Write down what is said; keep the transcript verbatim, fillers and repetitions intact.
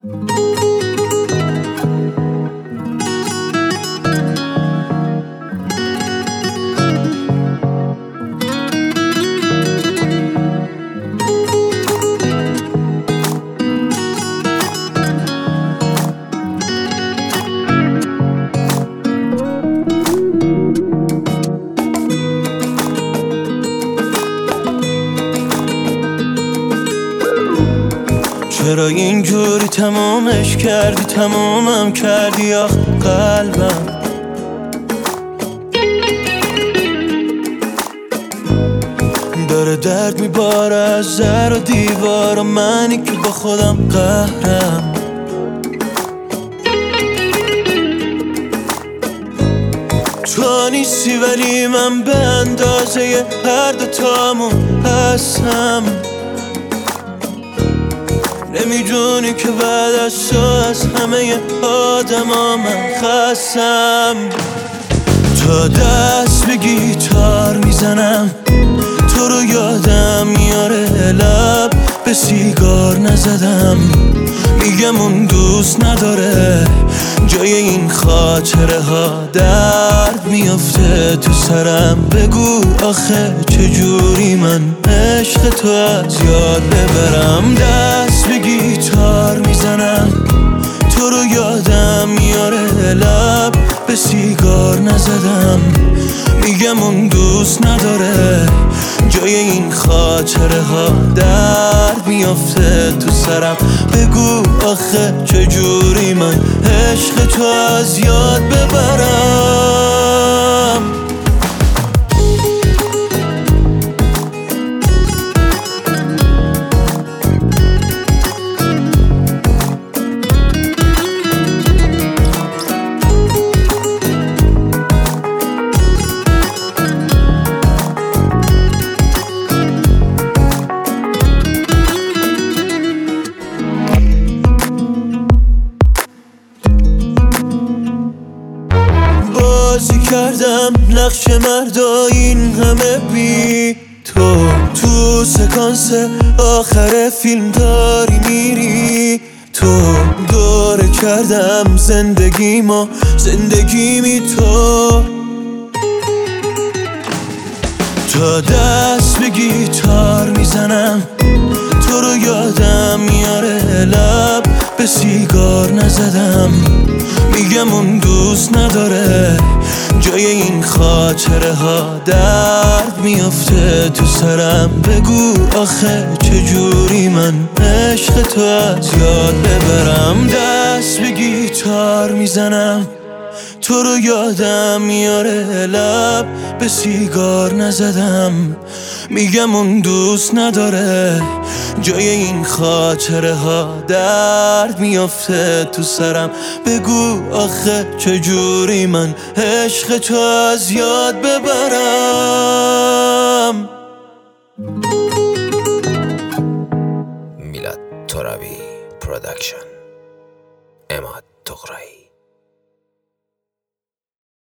چرا اینجوری تمامش کردی، تمامم کردی آخ قلبم. داره درد میباره از در و دیوار و منی که با خودم قهرم. تو نیستی ولی من به اندازه هر دوتامون هستم. نمیدونی که بعد از تو از همه آدم ها من خستم. تا دست به گیتار میزنم تو رو یادم میاره، لب به سیگار نزدم. میگم اون دوست نداره، جای این خاطره ها درد میافته تو سرم. بگو آخه چجوری من عشق تو از یاد ببرم. دست به گیتار میزنم تو رو یادم میاره، لب به سیگار نزدم. میگم اون دوست نداره، جای این خاطره ها درد میافته تو سرم. بگو آخه چجوری من عشق تو از یاد ببرم. بازی کردم نقش مردا این همه بی تو، تو سکانس آخر فیلم داری میری تو. دوره کردم زندگیمو زندگیمی تو. تا دست به گیتار میزنم تو رو یادم میاره، لب به سیگار نزدم. میگم اون دوست نداره، جای این خاطره ها درد میافته تو سرم. بگو آخه چجوری من عشق تو از یاد ببرم. دست به گیتار میزنم تو رو یادم میاره، لب به سیگار نزدم. میگم اون دوست نداره، جای این خاطره ها درد میافته تو سرم. بگو آخه چجوری من عشق تو از یاد ببرم.